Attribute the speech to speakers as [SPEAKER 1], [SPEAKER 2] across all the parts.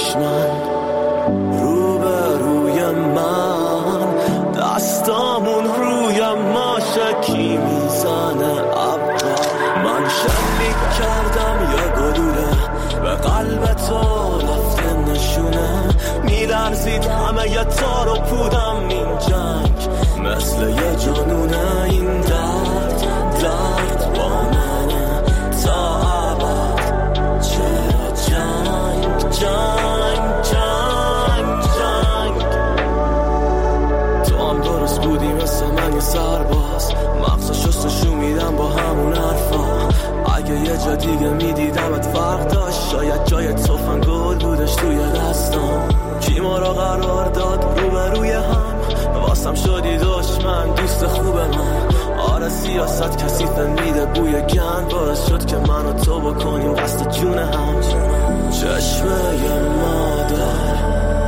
[SPEAKER 1] دشمن روبروی من، دستامون روی ماشکی میزنه ابرا. من شلیک کردم یه گلوله به قلب تو رفته نشونه، میلرزید همه یه تار و پودم این جنگ مثل یه جنونه. این درد با منه تا ابد. چرا جنگ تو هم درست بودی مثل من یه سرباز، مغز شستشو میدم با همون حرفا. اگه یه جا دیگه میدیدمت فرق داشت، شاید جای تفنگول بودش توی دستم. کی ما را قرار داد روبروی هم، واسم شدی دشمن دوست خوب من. آره سیاست کثیفه میده بوی گند، باعث شد که من و تو بکنیم قصد جون هم. چشمه مادر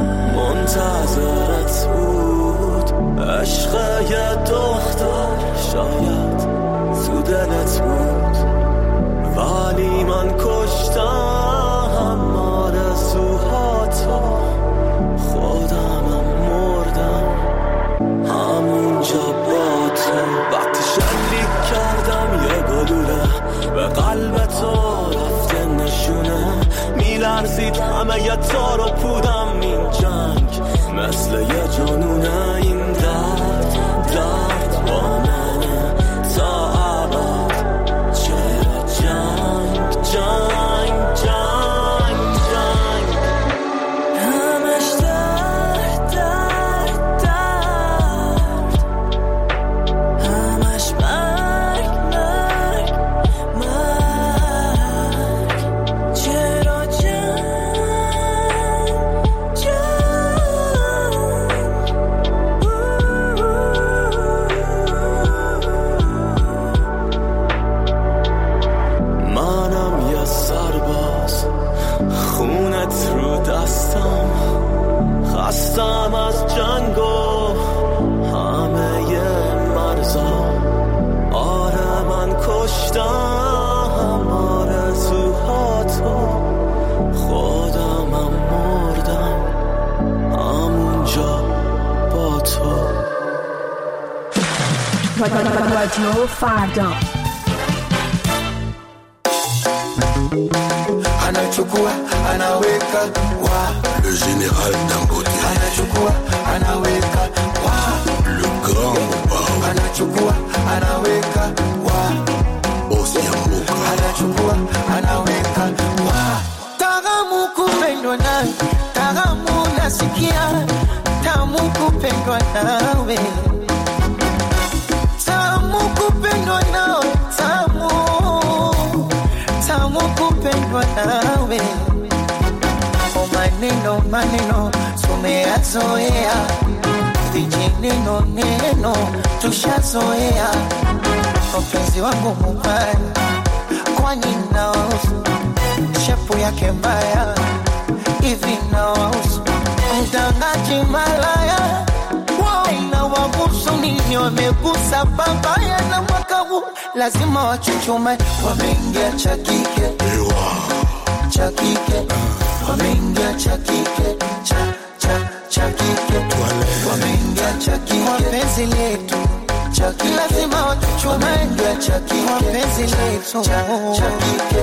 [SPEAKER 1] منتظرت بود، عشق یه دختر شاید تو دلت بود، ولی من کشتم آرزوهاتو. خودمم مردم همونجا با تو. وقتی شلیک کردم یه گلوله به قلب تو رفته نشونه، میلرزید همه یه تار و پودم این جنگ مثل یه جنونه. این درد با منه تا ابد. چرا جنگ همش درد همش مرگ. چرا جنگ منم یه سرباز، خونت رو دستم، خستم از جنگ و همه مرزا. آره من کشتم آرزوهاتو، خودمم مردم همونجا با تو.
[SPEAKER 2] رادیو فردا
[SPEAKER 3] anachukua anaweka wa
[SPEAKER 4] le général Dangote,
[SPEAKER 3] anachukua anaweka wa
[SPEAKER 4] le grand Bao,
[SPEAKER 3] anachukua anaweka wa
[SPEAKER 4] Osiamuka,
[SPEAKER 3] anachukua anaweka wa. Tamu kupendwa nawe, tamu nasikia, tamu kupendwa nawe, tamu kupendwa nawe, tamu kupendwa nawe. O maneno tumeyazoea, vijineno tushazoea. Mpenzi wangu mubaya, kwani naosu shepu yake mbaya hivi naosu mtangaji malaya. Ina wabusu nini wamegusa babaya, na mwaka huu lazima wachuchume. Wameingia chakike wameingia chakike chakike wameingia chakike. Wapenzi letu lazima wachuchume, wapenzi letu chakike.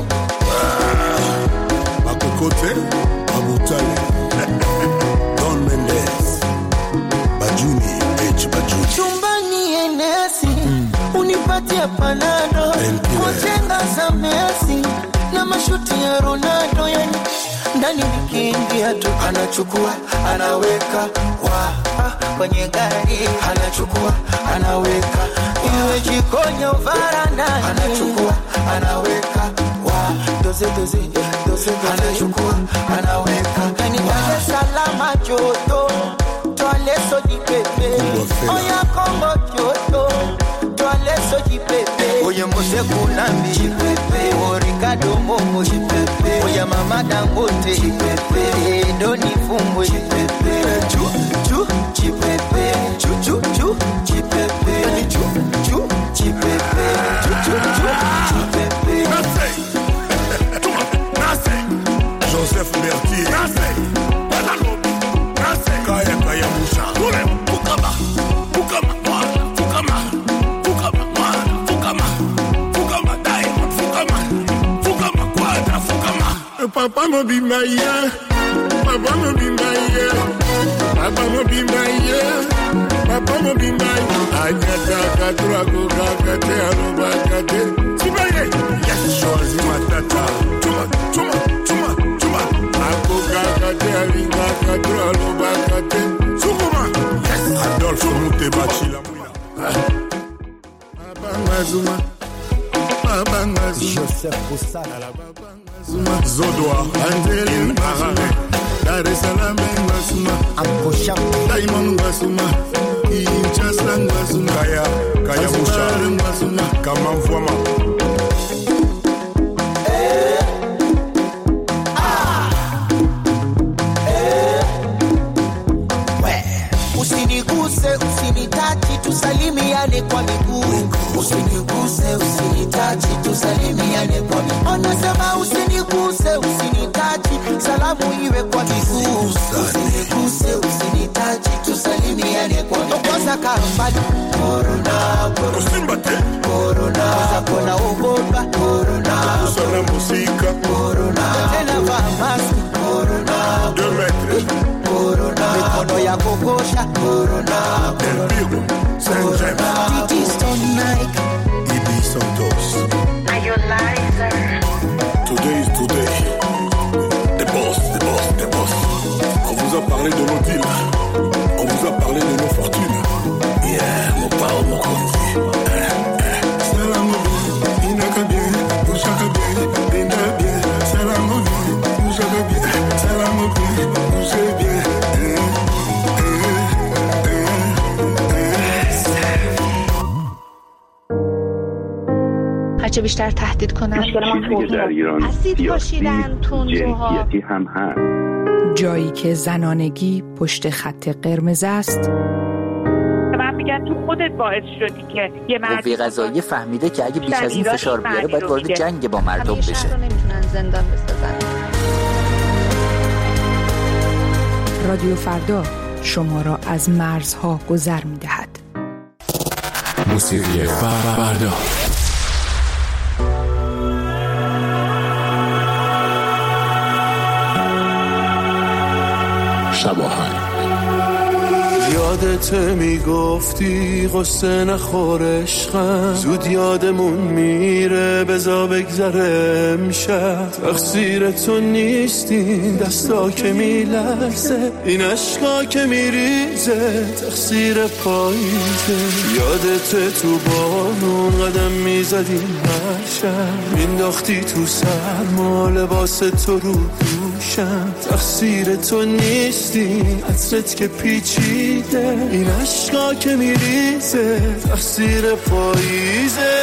[SPEAKER 4] Makokote, Abutale, Don Mendes, Bajuni, Bajuni.
[SPEAKER 3] Chumbani enesi, unipatia panado, kujenga za Messi na mashuti ya Ronaldo. Yani ndani nikiingia tu anachukua anaweka wa kwenye gari, anachukua anaweka iwe jikoni au varandani, anachukua anaweka wa doze anachukua anaweka. Yani Dar es Salaam joto, toale soji pepe, oya Kongo joto, toale soji pepe, oye Mose Kunambi jipepe, o Ricardo Momo jipepe, oya Mama Dangote jipepe, Doni Fumbo jipepe, chu jipepe, chu jipepe, chu jipepe, chu jipepe.
[SPEAKER 4] Joseph Mertier, Papa mo be my yeah, Papa mo be my yeah, Papa mo be my yeah, Papa mo be my. Agata katrago kakate aroba kate. Tibaye, yes, choisi ma tata. Tuma. Ako kakate aringa katre aroba kate. Sukuma, yes. Adolfo Mutebachi la mouila. Baba Mazuma. Joseph Boussala. Zodoa, Angeli Mahane, Dar es Salaam Masuma, Amposha, Diamond Masuma, Kinshasa Masuma, Kaya Musha Masuma, Kamamfoma.
[SPEAKER 3] Usiniguse, usinitachi, tusalimiane kwa miguu. Usiniguse, usinitachi, tusalimiane kwa miguu. Anasema usiniguse, usinitachi, salamu iwe kwa miguu. Usiniguse, usinitachi, tusalimiane kwa miguu. Tokoza karambali, corona, corona, kona ugopa, corona,
[SPEAKER 4] Usana musika,
[SPEAKER 3] corona, tena vaa maski, corona,
[SPEAKER 4] 2 metres,
[SPEAKER 3] corona, mikono ya kokosha, corona,
[SPEAKER 4] El Pigo, Saint James,
[SPEAKER 3] Titi Stone Nike,
[SPEAKER 4] Ibi Santos.
[SPEAKER 2] Are you liar?
[SPEAKER 4] Today is today. The boss. On vous a parlé de nos deals. On vous a parlé de nos fortunes. Yeah, mon pao, mon konzi. Salam bien, inaka bien, ushaka bien, dinda bien. Salam bien, ushaka bien, salam bien, ushe bien.
[SPEAKER 5] هرچه بیشتر تهدید کنن
[SPEAKER 6] چیزی که در ایران
[SPEAKER 5] اسید پاشیدن، تندروها،
[SPEAKER 6] جنسیتی هم هست.
[SPEAKER 2] جایی که زنانگی پشت خط قرمز است.
[SPEAKER 7] من میگم تو خودت باعث شدی که یه
[SPEAKER 8] قوه قضاییه فهمیده که اگه بیش از این فشار بیاره باید وارد جنگ با مردم بشه.
[SPEAKER 5] شهر رو نمیتونن زندان بسازن.
[SPEAKER 2] رادیو فردا شما را از مرزها گذر می‌دهد.
[SPEAKER 9] موسیقی فردا. شباهنگ.
[SPEAKER 1] یادت میگفتی قصه نخور عشقم، زود یادمون میره بزا بگذره امشب. تقصیر تو نیستی دستا که میلرزه، این عشقا که میریزه تقصیر پاییزه. یادت تو بارون قدم میزدیم هر شب، مینداختی تو سرما لباس تو رو دوشم. تقصیر تو نیستی عطرت که پیچیده، این عشقا که میریزه تقصیر پاییزه.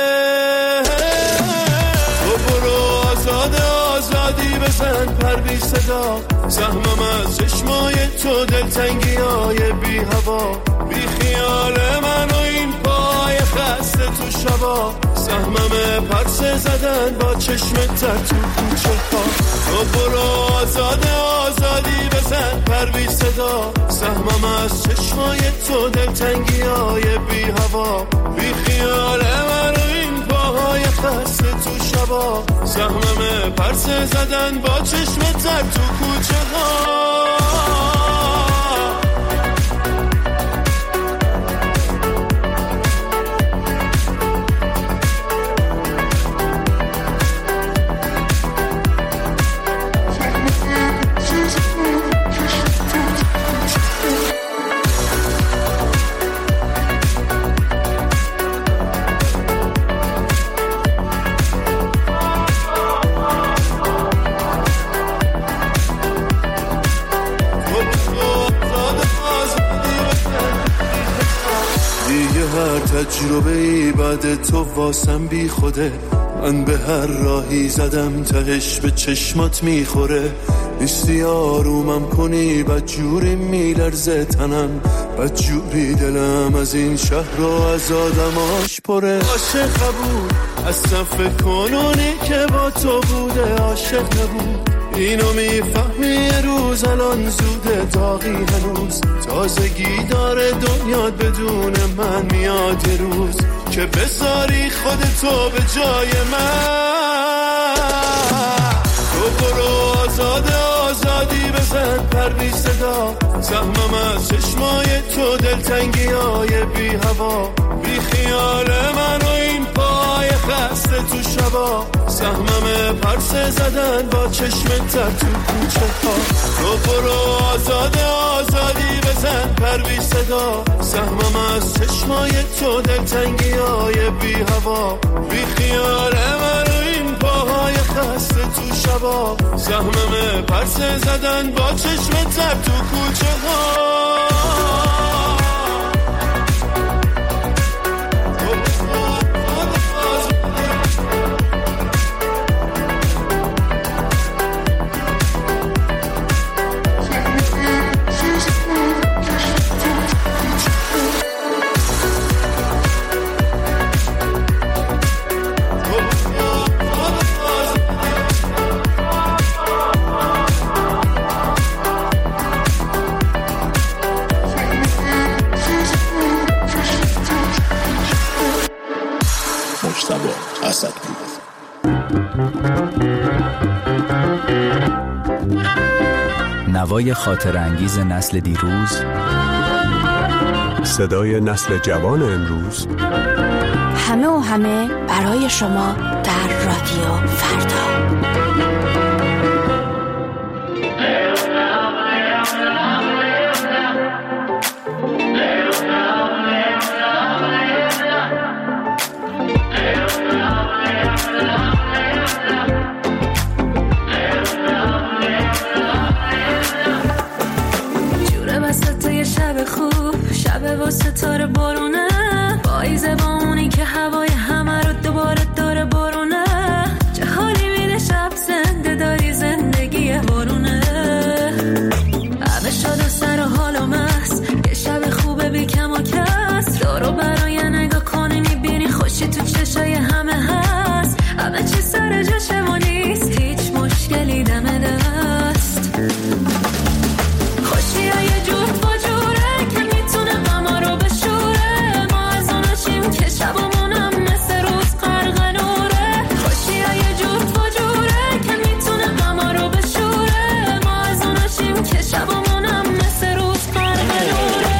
[SPEAKER 1] تو برو آزادی بزن پر بی صدا، زحمم از چشمای تو دلتنگیای بی هوا. بی خیال من و این پای خسته تو شبا، سهمم پرسه زدن با چشمت در تو کوچه ها. تو برو آزادی بزن پر بی صدا، سهمم از چشمای تو دلتنگیای بی هوا. بی خیال من و این پاهای خسته تو شبا، سهمم پرسه زدن با چشمت در تو کوچه ها. تجربه بعد تو واسم بی خوده، من به هر راهی زدم تهش به چشمات میخوره. نیستی آرومم کنی بدجوری میلرزه تنم، بدجوری دلم از این شهر و از آدماش پره. عاشق بود اصلا فکر کنونی که با تو بوده، عاشق نبود اینو میفهمی یه روز، الان زوده داغی هنوز. تازگی داره دنیات بدون من، میاد یه روز که بذاری خودتو به جای من. تو برو
[SPEAKER 10] بی صدا، زخمم از چشمای تو، دلتنگیای بی هوا، بی خیال من و این پای خسته تو شبا، زخمم پرسه زدن با چشمت تو کوچه ها. تو برو آزاده آزادی بزن پر بی صدا، زخمم از چشمای تو، دلتنگیای بی هوا، بی خیال من و این پاهای خسته تو شبا، زخمم پرسه زدن با چشمت تو کوچه ها.
[SPEAKER 11] نوای خاطر انگیز نسل دیروز،
[SPEAKER 12] صدای نسل جوان امروز،
[SPEAKER 13] همه و همه برای شما در رادیو فردا.
[SPEAKER 14] ستاره بارونه پاییزه با اونی که هوای همه رو دوباره داره بارونه، چه حالی میده شب زنده داری زندگی بارونه، همه شاد و سر و حال و مست، یه شب خوبه بی کم و کس، دارو برای نگاه کنی میبینی خوشی تو چشای همه هست، همه چی سر جاشه و نیست هیچ مشکلی دم دست، خوشی های جور با جوره که میتونه غما رو بشوره، ما از اوناشیم که شبمونم مثل روز غرق نوره، خوشی های جور با جوره که میتونه غما رو بشوره، ما از اوناشیم که شبمونم مثل روز غرق نوره.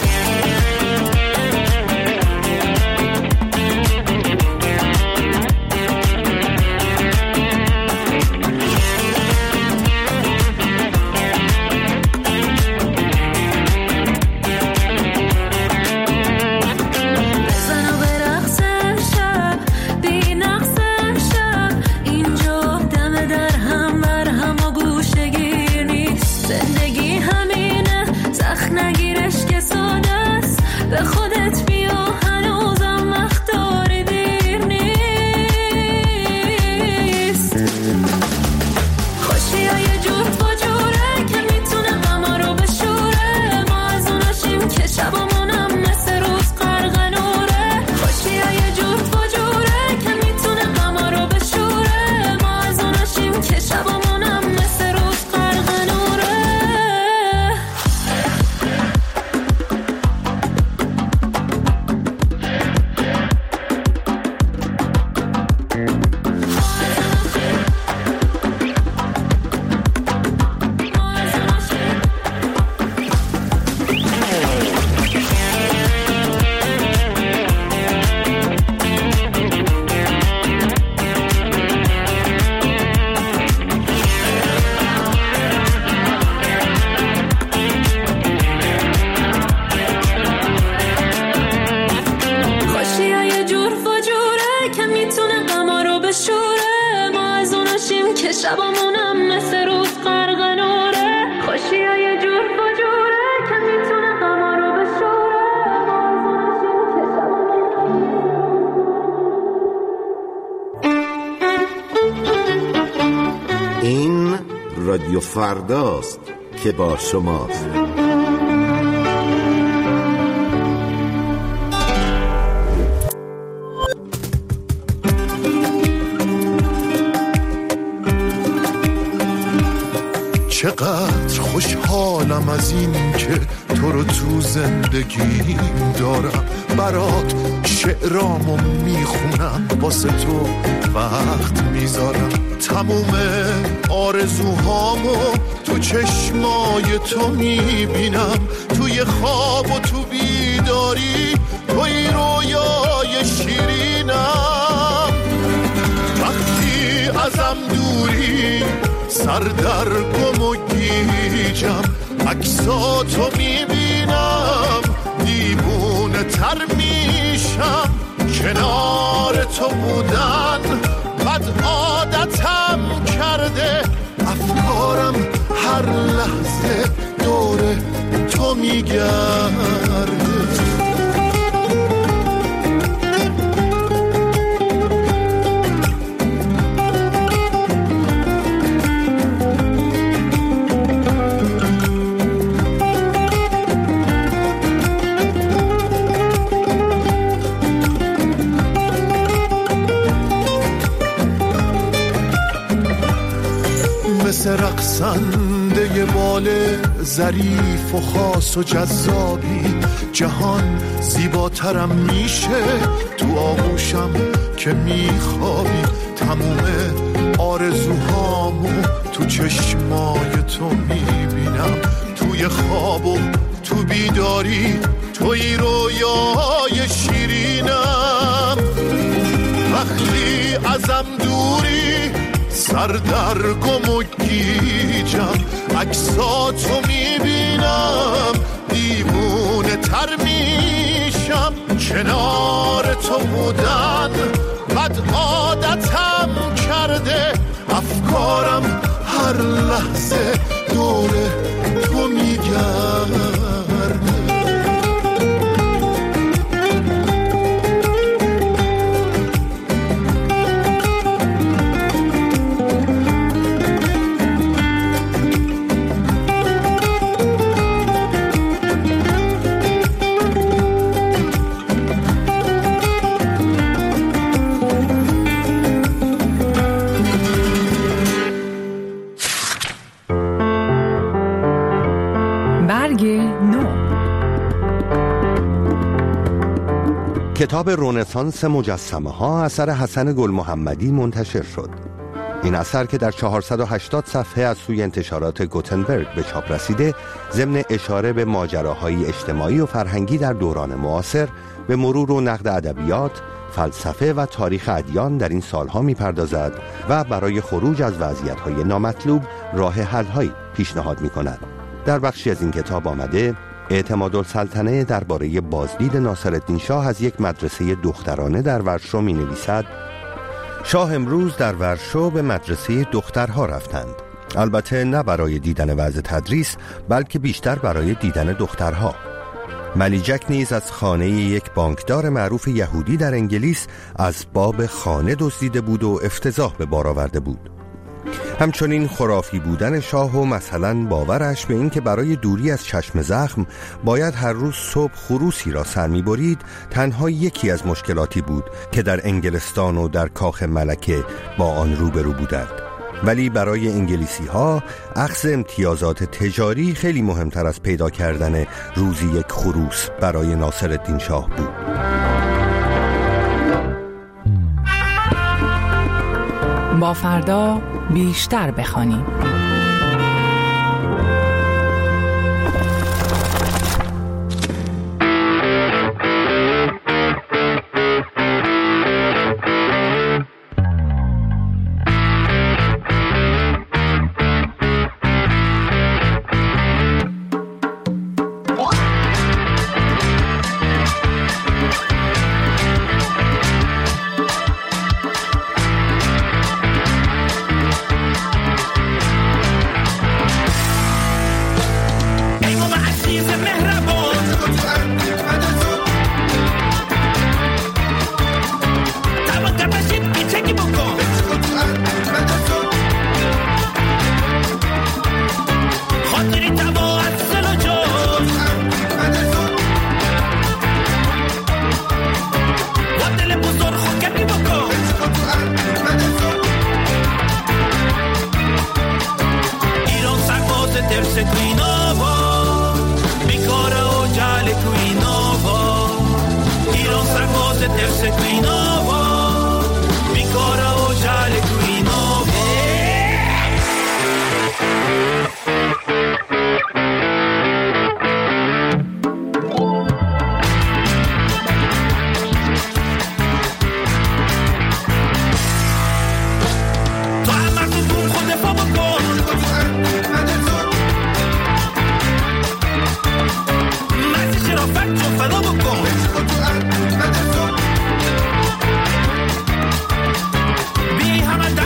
[SPEAKER 15] این رادیو فرداست که با شماست.
[SPEAKER 16] چقدر خوشحالم از این که تو رو تو زندگیم دارم، برات شعرامو میخونم، واسه تو وقت میذارم تموم آرزوهامو تو چشمای تو میبینم، توی خواب و تو بیداری، توی رویای شیرینم. وقتی ازم دوری سر در گم و گیجم، عکساتو میبینم دیوونه تر میشم. کنار تو بودن بد عادتم کرده، افکارم هر لحظه دور تو میگرده. مثل رقصنده بال ظریف و خاص و جذابی، جهان زیباترم میشه تو آغوشم که میخوابی. تموم آرزوهامو تو چشمای تو میبینم، توی خواب و تو بیداری، توی رویای شیرینم. وقتی ازم دوری سر در گم و گیجم، عکساتو میبینم دیوونه تر میشم. کنار تو بودن بد عادتم کرده، افکارم هر لحظه دور تو میگرده.
[SPEAKER 17] کتاب رنسانس مجسمه ها اثر حسن گل محمدی منتشر شد. این اثر که در 480 صفحه از سوی انتشارات گوتنبرگ به چاپ رسیده، ضمن اشاره به ماجراهای اجتماعی و فرهنگی در دوران معاصر، به مرور و نقد ادبیات، فلسفه و تاریخ ادیان در این سالها می‌پردازد و برای خروج از وضعیت‌های نامطلوب راه حل‌هایی پیشنهاد می‌کند. در بخشی از این کتاب آمده اعتمادالسلطنه درباره بازدید ناصرالدین شاه از یک مدرسه دخترانه در ورشو می نویسد: شاه امروز در ورشو به مدرسه دخترها رفتند، البته نه برای دیدن وضع تدریس، بلکه بیشتر برای دیدن دخترها. ملیجک نیز از خانه یک بانکدار معروف یهودی در انگلیس از باب خانه دزدیده بود و افتضاح به بار آورده بود. همچنین خرافی بودن شاه و مثلا باورش به این که برای دوری از چشم زخم باید هر روز صبح خروسی را سر می‌برید تنها یکی از مشکلاتی بود که در انگلستان و در کاخ ملکه با آن روبرو بودند. ولی برای انگلیسی ها اخذ امتیازات تجاری خیلی مهمتر از پیدا کردن روزی یک خروس برای ناصرالدین شاه بود.
[SPEAKER 2] با فردا بیشتر بخوانیم.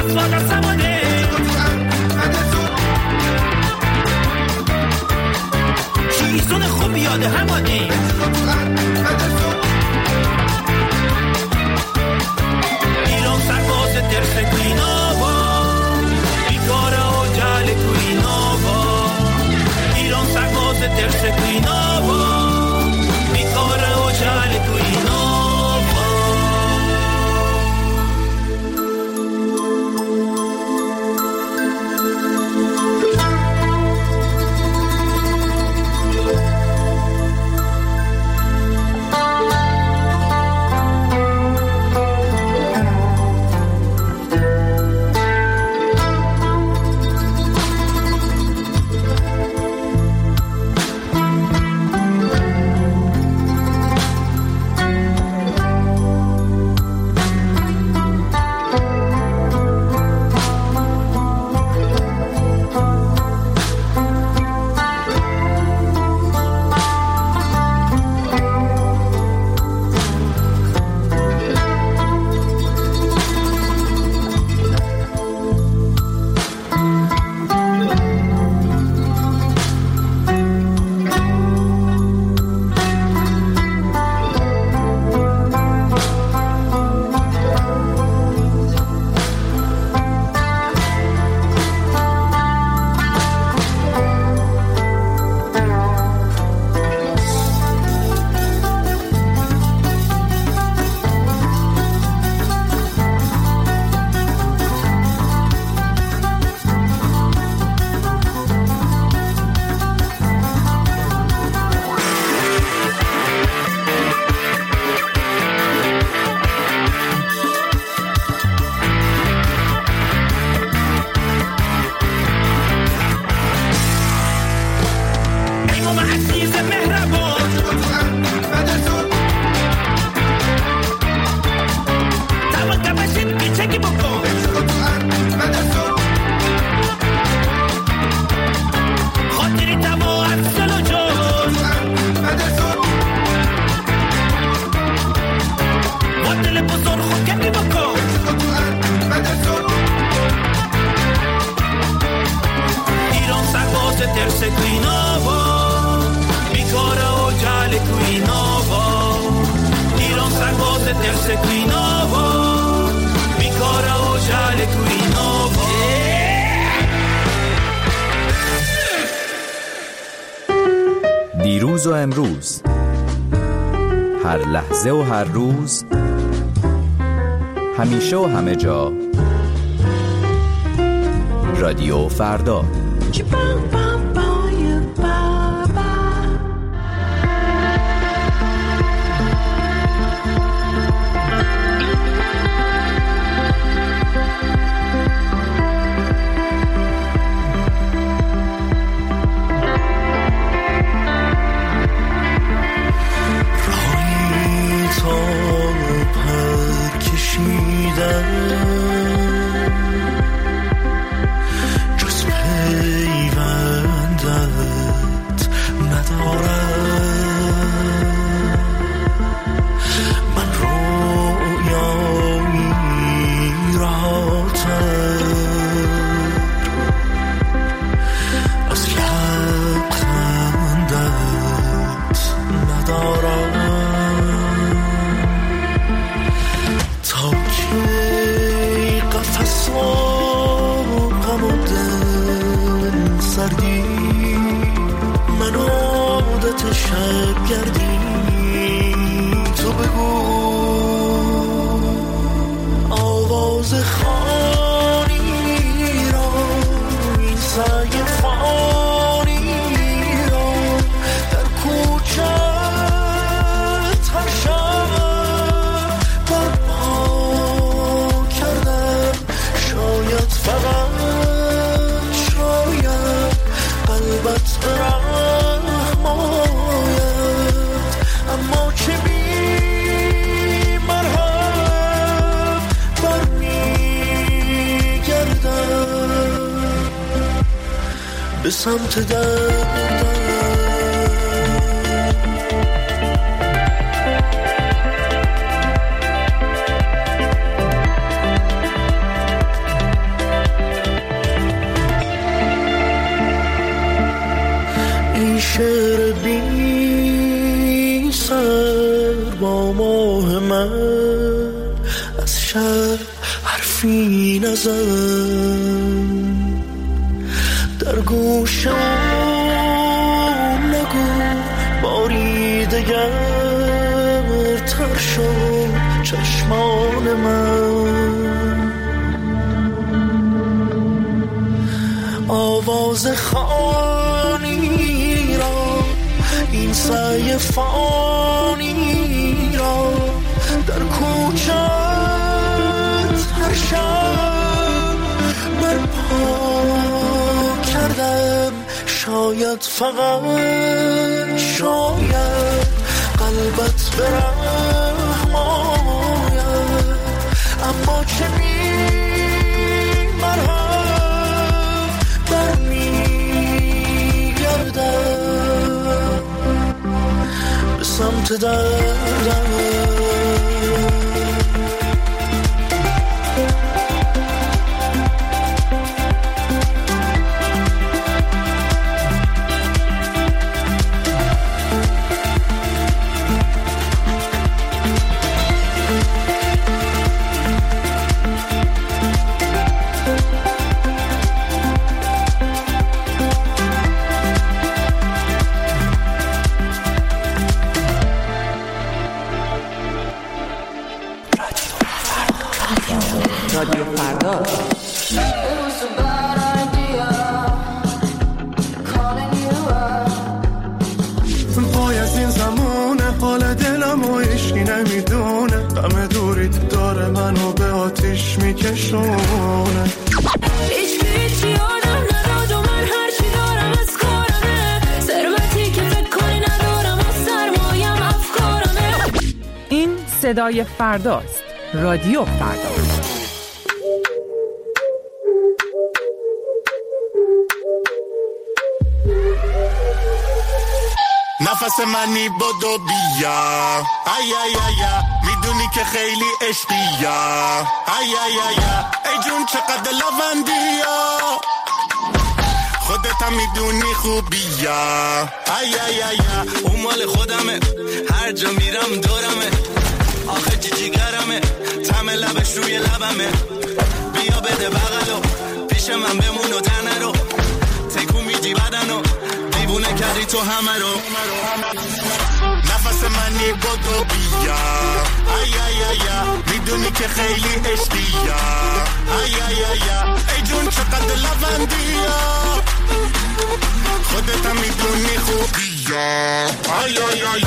[SPEAKER 1] ساده سمانه چیزون خوب یاد همانه ایران سرباز درس کوینا با بیکاره و جل کوینا با ایران سرباز درس کوینا با بیکاره و جل کوینا
[SPEAKER 11] دیروز و امروز، هر لحظه و هر روز، همیشه و همه جا، رادیو فردا.
[SPEAKER 10] جز پیوندت ندارم، من رویایی رهاتر از لبخندت ندارم. تا که قفص و غم و دل سردی، من عادت شب گردی، تو بگو آواز خانی را، این سعی فانی را در کوچت هر شب برپا کردم. شاید فقط شاید قلبت رحم آید، اما چه بی مرهم برمیگردم به سمت دردم. من از شر حرفی نزن، در گوشم نگو باری دگر تر شد چشمان من. آواز خانی را این سعی فانی را در کوچت هر شب برپا کردم. شاید فقط شاید قلبت برحم آید، اما چنین مرهم برمیگردم به سمت دردم.
[SPEAKER 2] رادیو فردا.
[SPEAKER 10] پای از این زمونه حال دلم و عشقی نمیدونه، غم دوریت داره منو به آتیش میکشونه.
[SPEAKER 14] هیچ یادم نداد و من هرچی دارم از کارمه، ثروتی که فکر کنی ندارم و سرمایم افکارمه.
[SPEAKER 2] این صدای فرداست. رادیو فردا.
[SPEAKER 16] نفس منی بدو بیا، ای ای ای میدونی که خیلی عشقیا، ای ای ای ای جون چقدر لوندیا، خودت هم میدونی خوبیا، ای ای ای
[SPEAKER 1] اون مال خودمه، هر جا میرم دورمه، آخه جیگرمه، طعم لبش روی لبمه، بیا بده بغلو پیش من بمون و تنه رو تکون میدی بدنو، دیوونه کردی تو همه رو.
[SPEAKER 16] نفس منی بدو بیا، ای ای ای میدونی که خیلی عشقیا، ای ای ای ای جون چقدر لوندیا، خودت هم میدونی خوبیا، ای ای ای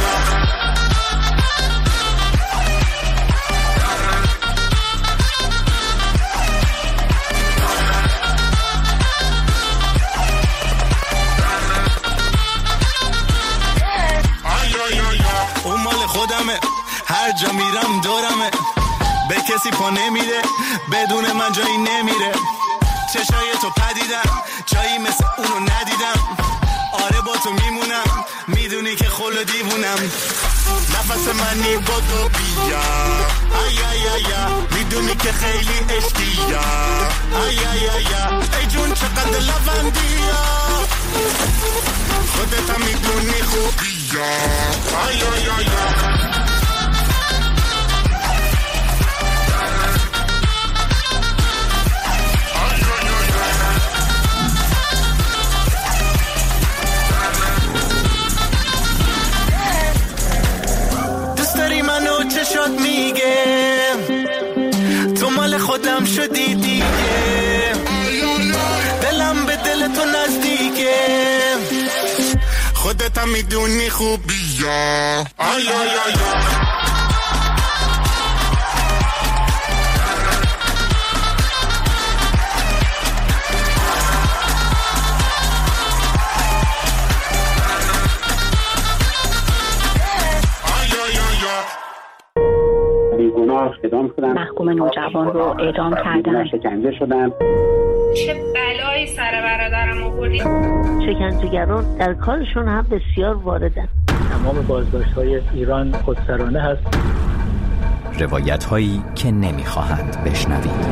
[SPEAKER 1] اون مال خودمه، هر جا میرم دورمه، به کسی پا نمیره، بدون من جایی نمیره، چشای تو پدیدم، جایی مثل اونو ندیدم، آره با تو میمونم، میدونی که خلو دیوونم.
[SPEAKER 16] نفس منی بدو بیا، ای ای ای میدونی که خیلی عشقیا، ای ای ای ای جون چقدر لوندیا، خودت هم میدونی خوبیا، ای ای ای
[SPEAKER 1] منو چشات میگه تو مال خودم شدی دیگه، دلم به دل تو نزدیکه،
[SPEAKER 16] خودت هم میدونی خوبیا، ای ای ای
[SPEAKER 18] محکوم نوجوان رو اعدام کردن،
[SPEAKER 19] شکنجه شدن.
[SPEAKER 5] چه بلایی سر برادرم آوردید.
[SPEAKER 20] شکنجهگران در کارشون هم بسیار واردن.
[SPEAKER 21] تمام بازداشت‌های ایران خودسرانه هست.
[SPEAKER 11] روایت هایی که نمیخواهند بشنوید.
[SPEAKER 5] من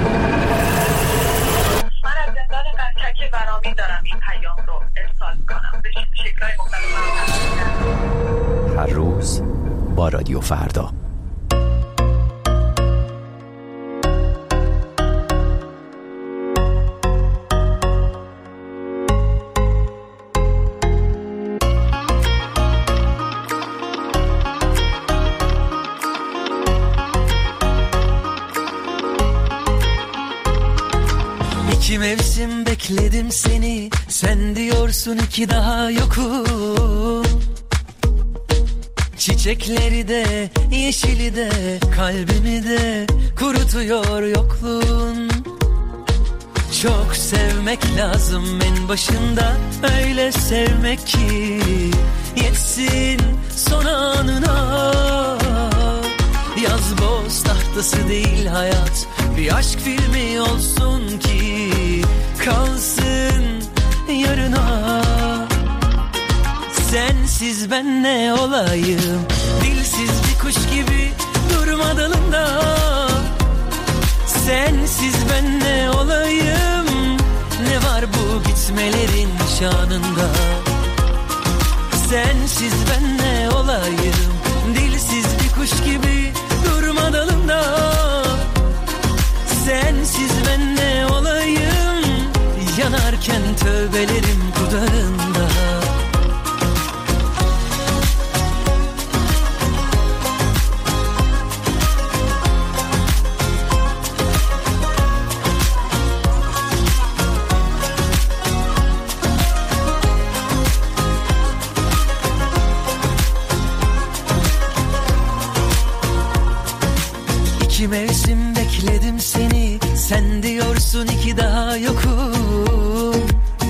[SPEAKER 5] از زندان قنچک برامی دارم این پیام رو ارسال کنم به شکل‌های مختلف.
[SPEAKER 11] هر روز با رادیو فردا.
[SPEAKER 19] İki mevsim bekledim seni, sen diyorsun ki daha yokum. Çiçekleri de, yeşili de, kalbimi de kurutuyor yokluğun. Çok sevmek lazım en başında, öyle sevmek ki yetsin son anına. Yaz boz tahtası değil hayat, bir aşk filmi olsun ki kalsın yarına. Sensiz ben ne olayım, dilsiz bir kuş gibi durma dalında. Sensiz ben ne olayım, ne var bu gitmelerin şanında. Sensiz ben ne olayım, dilsiz bir kuş gibi durma dalında. Sensiz ben ne olayım, yanarken tövbelerim dudağında. İki mevsim bekledim seni, sen diyorsun ki daha yokum.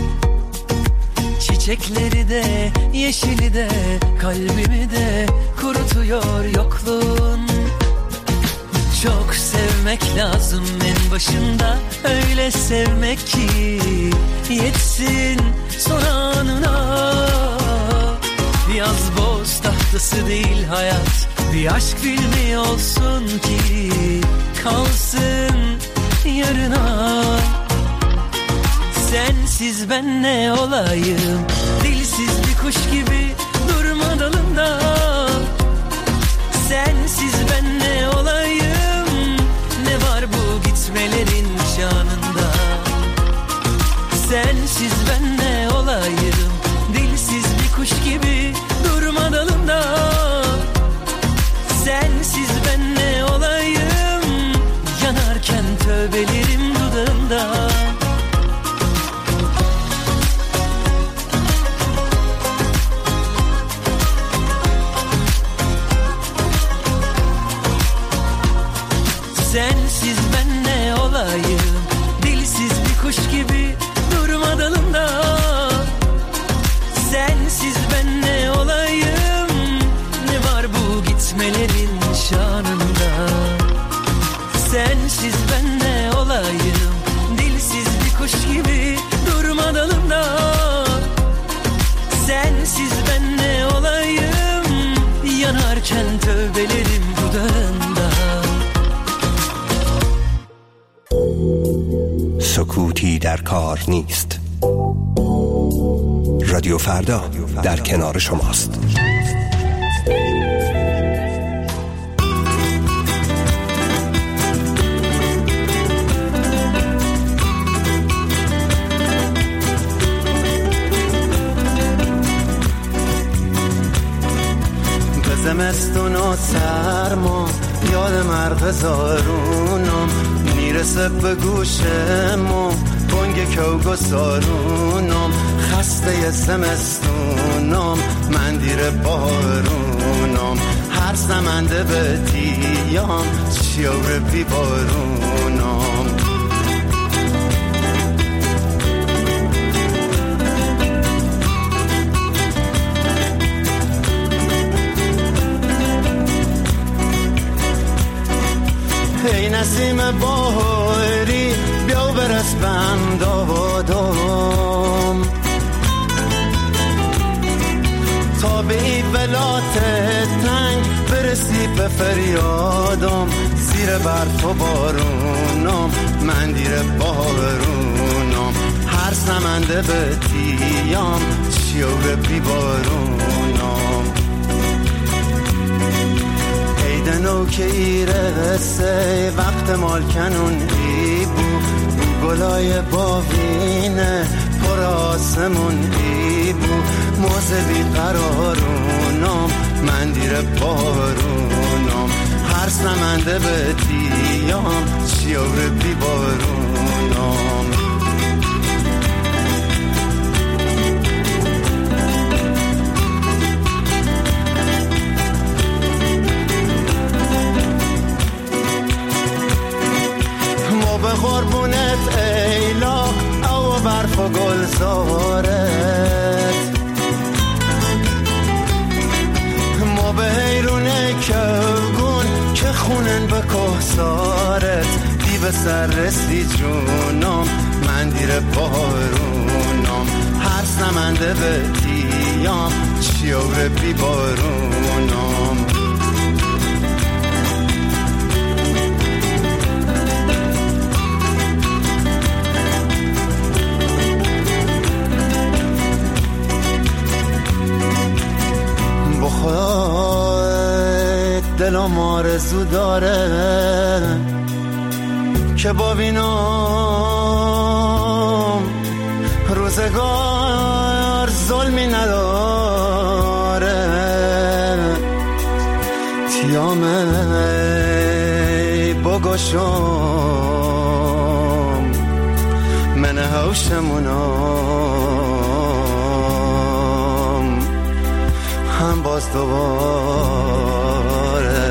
[SPEAKER 19] Çiçekleri de, yeşili de, kalbimi de kurutuyor yokluğun. Çok sevmek lazım en başında, öyle sevmek ki yetsin son anına. Yaz boz tahtası değil hayat, bir aşk filmi olsun ki kalsın yarına. Sensiz ben ne olayım, dilsiz bir kuş gibi durma dalında. Sensiz ben ne olayım, ne var bu gitmelerin şanında. Sensiz ben ne olayım, dilsiz bir kuş gibi durma dalında. Sensiz ben ne olayım, yanarken tövbelerim dudağımda. Sensiz ben ne olayım, dilsiz bir kuş gibi durma dalında. Sensiz ben ne olayım, ne var bu gitmelerin şanında. Sensiz ben ne olayım, dilsiz bir kuş gibi durma dalında. Sensiz ben ne olayım, yanarken tövbelerim dudağında.
[SPEAKER 12] سکوتی در کار نیست. رادیو فردا در کنار شماست.
[SPEAKER 22] زمستون و سرما یاد مرغ زارونم میرسه به گوشم بانگ کوگو سارونم خسته زمستونم من دیر بارونم هر زمنده به دیام شیور بی بارونم ای نسیم بهاری بیا برس بم دادم تا به این ولات تنگ برسی به فریادم زیر برف و بارونم من دیر بارونم هر سمنده به تیام شیور بی بارونم دنو که ایرسه وقت مالکنون ای بو گلای باوینه پر آسمون ای بو موزه بی قرارونم من دیر بارونم هر سمنده به تیام شیور بی بارونم من به کوهسارت دیو سر رسی جونم، من دیر بارونم، هر سمنده به دیام چیور بی بارونم. بخواد دلم آرزو داره که ببینم روزگار ظلمی نداره، تیامه بگشم من هوشمونم هم باز دوباره.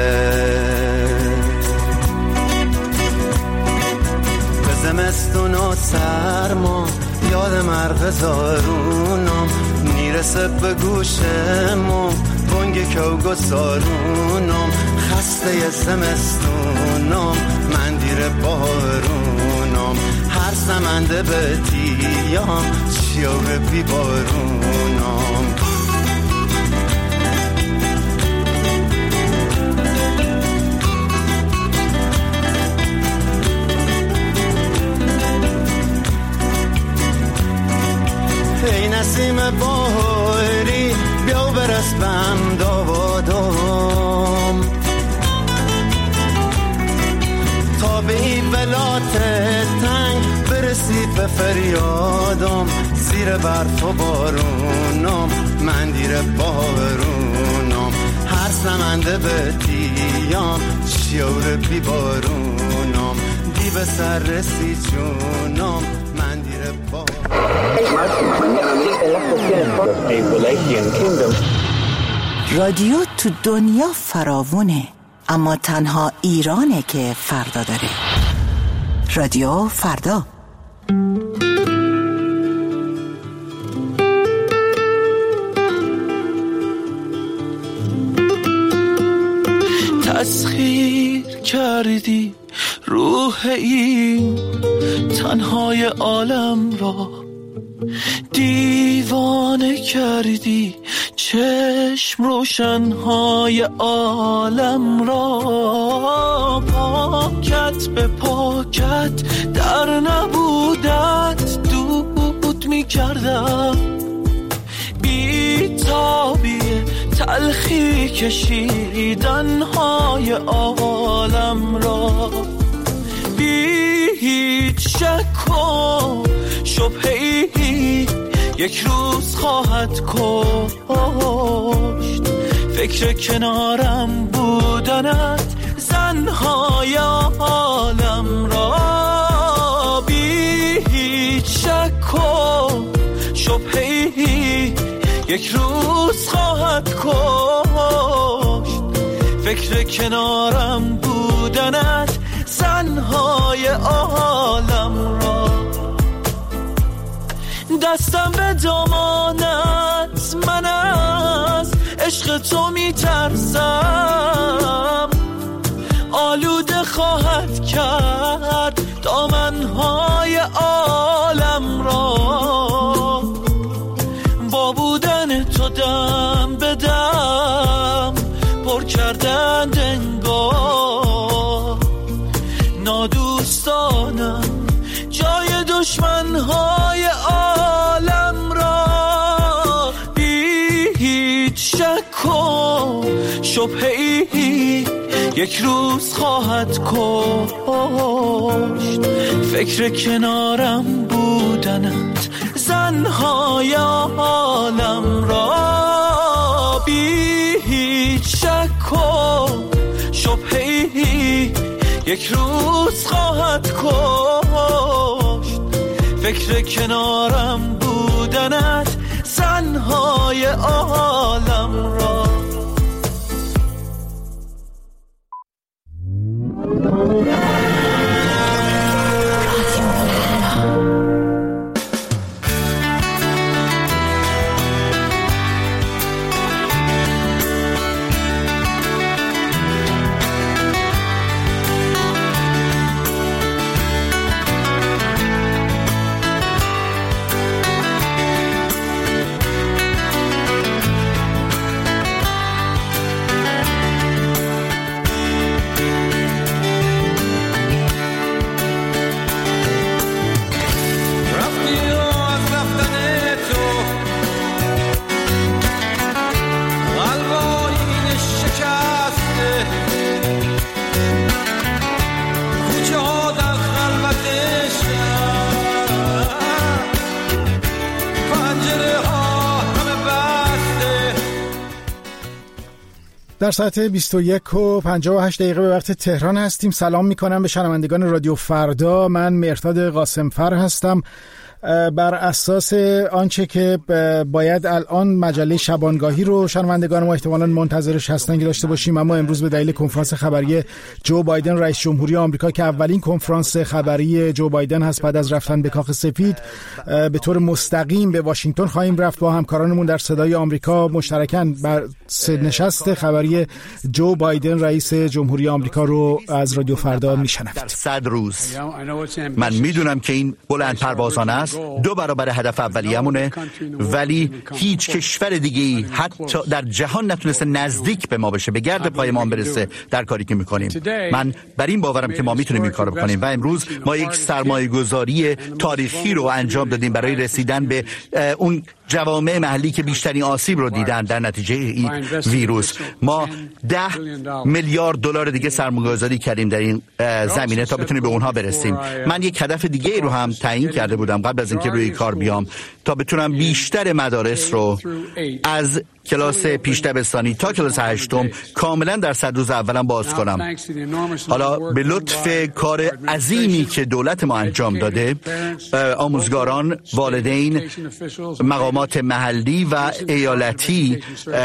[SPEAKER 22] به زمستون و سرما یاد مرغ زارونم، میرسه به گوشم و بانگ کوگو سارونم، خسته زمستونم، من دیر بارونم، هر سمنده به دیام چیور بی بارونم. ای نسیم باری بیا و برس بم دادم، تا به این بلات تنگ برسی به فریادم، زیر برف و بارونم، من دیر بارونم، هر سمنده به دیام شیور بی بارونم، دیو سر رسی جونم، من دیر بارونم.
[SPEAKER 3] رادیو تو دنیا فراوونه، اما تنها ایرانه که فردا داره. رادیو فردا.
[SPEAKER 1] تسخیر کردی روح این تنهای عالم را، دیوانه کردی چشم روشنهای عالم را، پاکت به پاکت در نبودت دود می کردم، بی تابی تلخی کشیدنهای عالم را، بی هیچ شک و شبهی یک روز خواهد کشت، فکر کنارم بودنت زنهای عالم را، بی هیچ شک و شبهی یک روز خواهد کشت، فکر کنارم بودنت زنهای عالم را. دستم به دامانت، من از عشق تو می ترسم، آلوده خواهد کرد دامنهای عالم را، با بودن تو دم به دم پر کردن انگار، نادوستانم جای دشمنهای عالم را، بی هیچ شک و شبهی یک روز خواهد کشت، فکر کنارم بودنت زنهای عالم را، بی هیچ شک و شبهی یک روز خواهد کشت، فکر کنارم بودنت زنهای عالم را.
[SPEAKER 4] در ساعت 21:58 به وقت تهران هستیم. سلام میکنم به شنوندگان رادیو فردا. من مهرداد قاسمفر هستم. بر اساس آنچه که باید الان مجله شبانگاهی رو شنوندگان ما احتمالاً منتظرش هستن که داشته باشیم، اما امروز به دلیل کنفرانس خبری جو بایدن رئیس جمهوری آمریکا که اولین کنفرانس خبری جو بایدن هست بعد از رفتن به کاخ سفید، به طور مستقیم به واشنگتن خواهیم رفت با همکارانمون در صدای آمریکا مشترکاً بر نشست خبری جو بایدن رئیس جمهوری آمریکا رو از رادیو فردا میشنوید.
[SPEAKER 6] در 100 روز من میدونم که این بلند پروازانه است، 2 برابر هدف اولیه‌مونه، ولی هیچ کشور دیگه‌ای حتی در جهان نتونسته نزدیک به ما بشه، به گرد پای ما برسه در کاری که می‌کنیم. من بر این باورم که ما میتونیم این کارو بکنیم و امروز ما یک سرمایه‌گذاری تاریخی رو انجام دادیم برای رسیدن به اون جوامع محلی که بیشترین آسیب رو دیدن در نتیجه این ویروس. ما 10 میلیارد دلار دیگه سرمایه‌گذاری کردیم در این زمینه تا بتونیم به اونها برسیم. من یک هدف دیگه رو هم تعیین کرده بودم قبل از اینکه روی کار بیام تا بتونم بیشتر مدارس رو از کلاس پیش دبستانی تا کلاس 8 کاملا در 100 روز اولم باز کنم. حالا به لطف کار عظیمی که دولت ما انجام داده، آموزگاران، والدین، مقامات محلی و ایالتی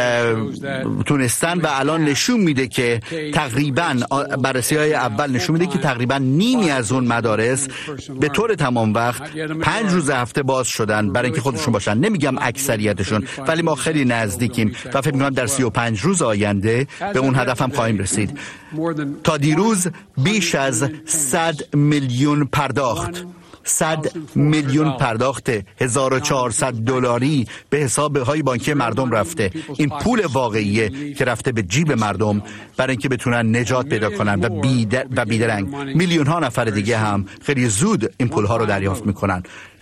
[SPEAKER 6] تونستن و الان نشون میده که تقریبا بررسی‌های اول نشون میده که تقریبا نیمی از اون مدارس به طور تمام وقت 5 روز هفته باز شدن برای اینکه خودشون باشن. نمیگم اکثریتشون، ولی ما خیلی نزدیکیم و فکر می‌کنم در 35 روز آینده به اون هدفم خواهیم رسید. تا دیروز بیش از 100 میلیون پرداخت 100 میلیون پرداخت 1400 دلاری به حساب‌های بانکی مردم رفته. این پول واقعیه که رفته به جیب مردم برای اینکه بتونن نجات پیدا کنن و بیدرنگ میلیون ها نفر دیگه هم خیلی زود این پول‌ها رو دریافت میکنن.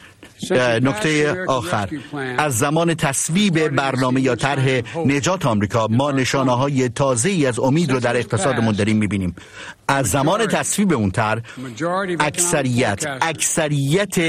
[SPEAKER 6] نکته آخر، از زمان تصویب برنامه یا طرح نجات آمریکا ما نشانه‌های تازه‌ای از امید رو در اقتصادمون داریم می‌بینیم. از زمان تصویب اون طرح اکثریت